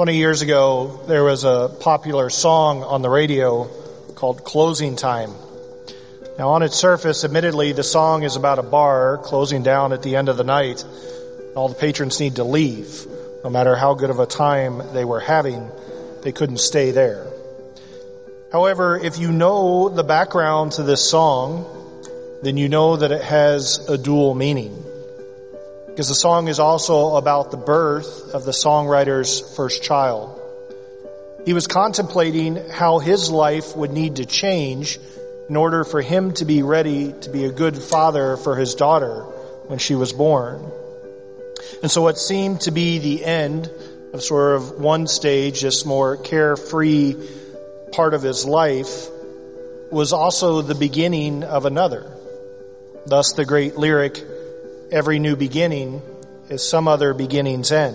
20 years ago, there was a popular song on the radio called Closing Time. Now, on its surface, admittedly, the song is about a bar closing down at the end of the night. All the patrons need to leave. No matter how good of a time they were having, they couldn't stay there. However, if you know the background to this song, then you know that it has a dual meaning. Because the song is also about the birth of the songwriter's first child. He was contemplating how his life would need to change in order for him to be ready to be a good father for his daughter when she was born. And so what seemed to be the end of sort of one stage, this more carefree part of his life, was also the beginning of another. Thus the great lyric, "Every new beginning is some other beginning's end."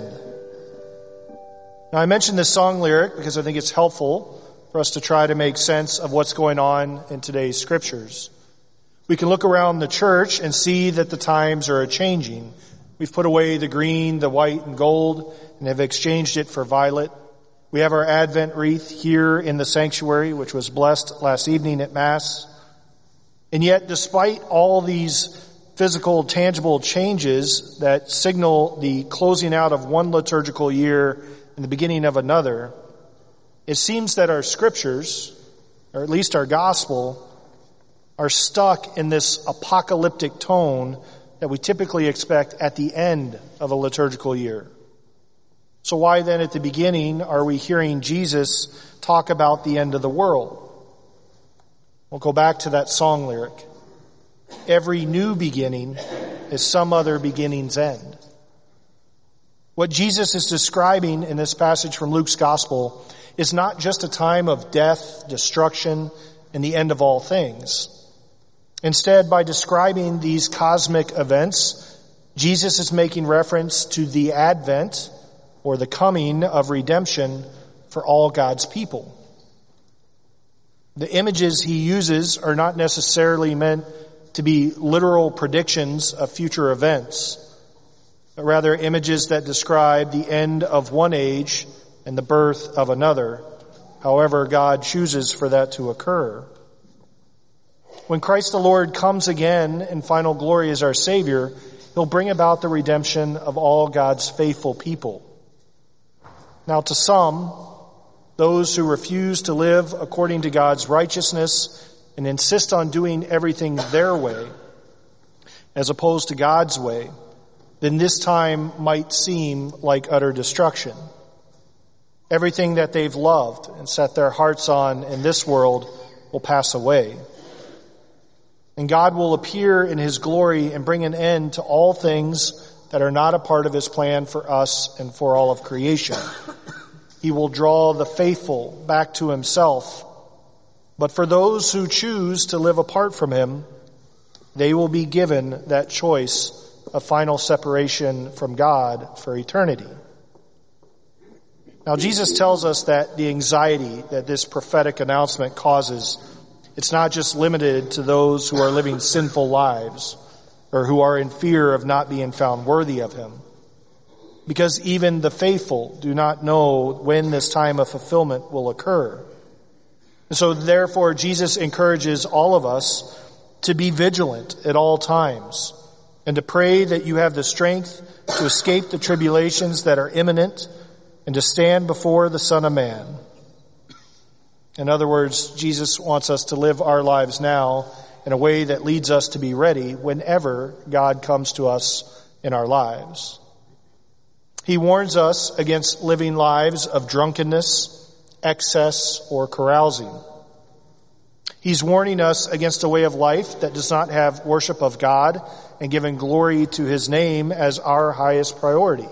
Now, I mention this song lyric because I think it's helpful for us to try to make sense of what's going on in today's scriptures. We can look around the church and see that the times are changing. We've put away the green, the white, and gold and have exchanged it for violet. We have our Advent wreath here in the sanctuary, which was blessed last evening at Mass. And yet, despite all these physical, tangible changes that signal the closing out of one liturgical year and the beginning of another, it seems that our scriptures, or at least our gospel, are stuck in this apocalyptic tone that we typically expect at the end of a liturgical year. So why then at the beginning are we hearing Jesus talk about the end of the world? We'll go back to that song lyric. Every new beginning is some other beginning's end. What Jesus is describing in this passage from Luke's gospel is not just a time of death, destruction, and the end of all things. Instead, by describing these cosmic events, Jesus is making reference to the advent or the coming of redemption for all God's people. The images he uses are not necessarily meant to be literal predictions of future events, but rather images that describe the end of one age and the birth of another, however God chooses for that to occur. When Christ the Lord comes again in final glory as our Savior, he'll bring about the redemption of all God's faithful people. Now, to some, those who refuse to live according to God's righteousness and insist on doing everything their way, as opposed to God's way, then this time might seem like utter destruction. Everything that they've loved and set their hearts on in this world will pass away. And God will appear in his glory and bring an end to all things that are not a part of his plan for us and for all of creation. He will draw the faithful back to himself. But for those who choose to live apart from him, they will be given that choice of final separation from God for eternity. Now, Jesus tells us that the anxiety that this prophetic announcement causes, it's not just limited to those who are living sinful lives or who are in fear of not being found worthy of him. Because even the faithful do not know when this time of fulfillment will occur. And so therefore, Jesus encourages all of us to be vigilant at all times and to pray that you have the strength to escape the tribulations that are imminent and to stand before the Son of Man. In other words, Jesus wants us to live our lives now in a way that leads us to be ready whenever God comes to us in our lives. He warns us against living lives of drunkenness, excess, or carousing. He's warning us against a way of life that does not have worship of God and giving glory to his name as our highest priority.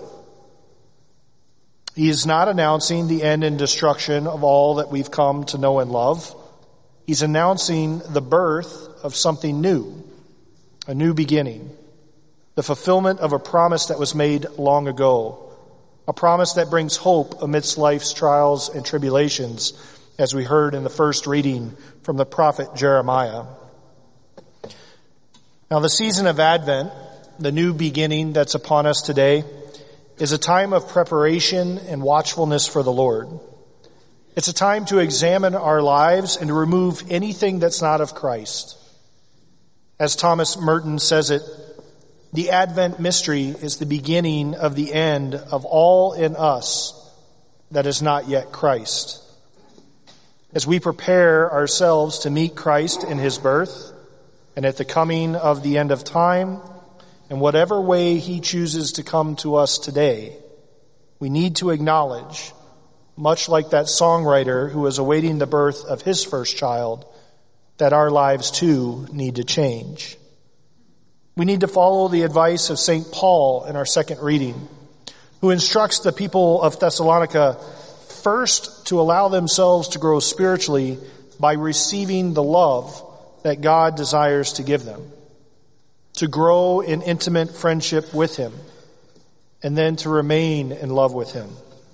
He is not announcing the end and destruction of all that we've come to know and love. He's announcing the birth of something new, a new beginning, the fulfillment of a promise that was made long ago, a promise that brings hope amidst life's trials and tribulations, as we heard in the first reading from the prophet Jeremiah. Now, the season of Advent, the new beginning that's upon us today, is a time of preparation and watchfulness for the Lord. It's a time to examine our lives and to remove anything that's not of Christ. As Thomas Merton says it, the Advent mystery is the beginning of the end of all in us that is not yet Christ. As we prepare ourselves to meet Christ in his birth and at the coming of the end of time, in whatever way he chooses to come to us today, we need to acknowledge, much like that songwriter who was awaiting the birth of his first child, that our lives too need to change. We need to follow the advice of St. Paul in our second reading, who instructs the people of Thessalonica first to allow themselves to grow spiritually by receiving the love that God desires to give them, to grow in intimate friendship with him, and then to remain in love with him.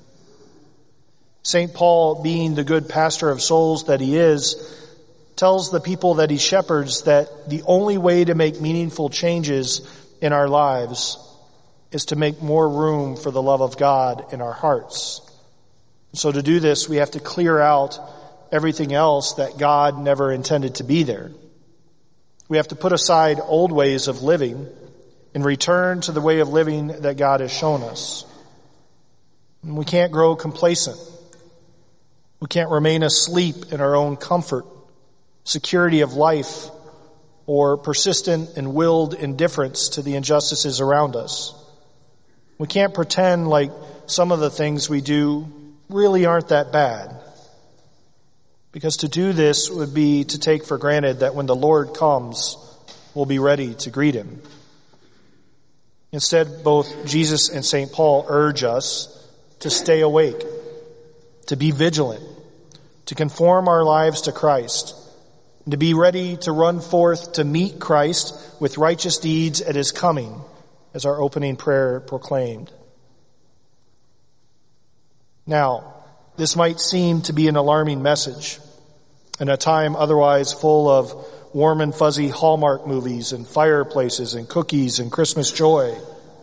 St. Paul, being the good pastor of souls that he is, tells the people that he shepherds that the only way to make meaningful changes in our lives is to make more room for the love of God in our hearts. So to do this, we have to clear out everything else that God never intended to be there. We have to put aside old ways of living and return to the way of living that God has shown us. And we can't grow complacent. We can't remain asleep in our own comfort, security of life, or persistent and willed indifference to the injustices around us. We can't pretend like some of the things we do really aren't that bad. Because to do this would be to take for granted that when the Lord comes, we'll be ready to greet him. Instead, both Jesus and St. Paul urge us to stay awake, to be vigilant, to conform our lives to Christ, and to be ready to run forth to meet Christ with righteous deeds at his coming, as our opening prayer proclaimed. Now, this might seem to be an alarming message in a time otherwise full of warm and fuzzy Hallmark movies and fireplaces and cookies and Christmas joy.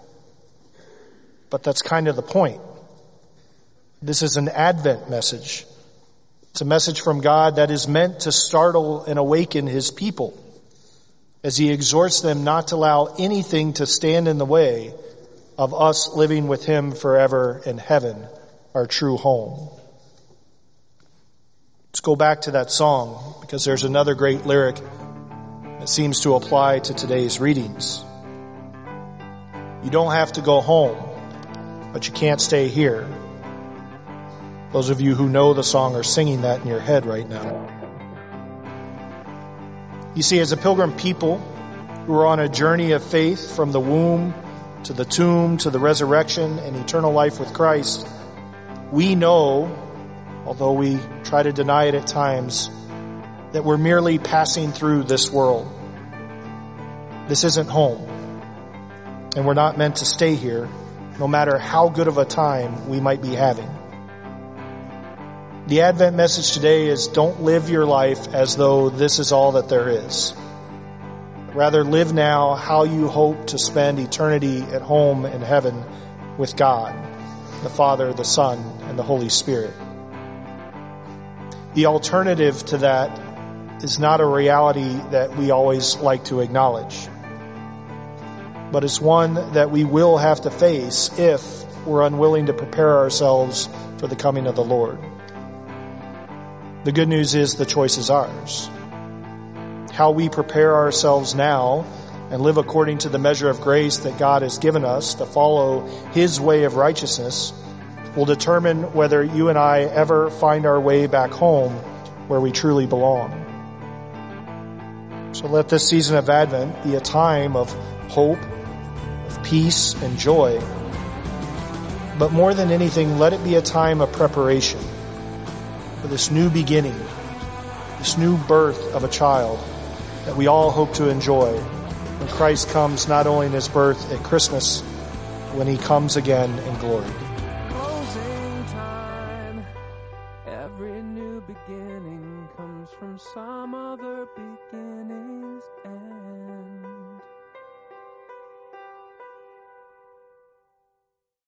But that's kind of the point. This is an Advent message. It's a message from God that is meant to startle and awaken his people as he exhorts them not to allow anything to stand in the way of us living with him forever in heaven, our true home. Let's go back to that song, because there's another great lyric that seems to apply to today's readings. You don't have to go home, but you can't stay here. Those of you who know the song are singing that in your head right now. You see, as a pilgrim people who are on a journey of faith from the womb to the tomb to the resurrection and eternal life with Christ, we know, although we try to deny it at times, that we're merely passing through this world. This isn't home, and we're not meant to stay here, no matter how good of a time we might be having. The Advent message today is don't live your life as though this is all that there is. Rather, live now how you hope to spend eternity at home in heaven with God, the Father, the Son, and the Holy Spirit. The alternative to that is not a reality that we always like to acknowledge, but it's one that we will have to face if we're unwilling to prepare ourselves for the coming of the Lord. The good news is the choice is ours. How we prepare ourselves now and live according to the measure of grace that God has given us to follow his way of righteousness will determine whether you and I ever find our way back home where we truly belong. So let this season of Advent be a time of hope, of peace and joy. But more than anything, let it be a time of preparation for this new beginning, this new birth of a child that we all hope to enjoy when Christ comes not only in his birth at Christmas, but when he comes again in glory. Closing time. Every new beginning comes from some other beginning's end.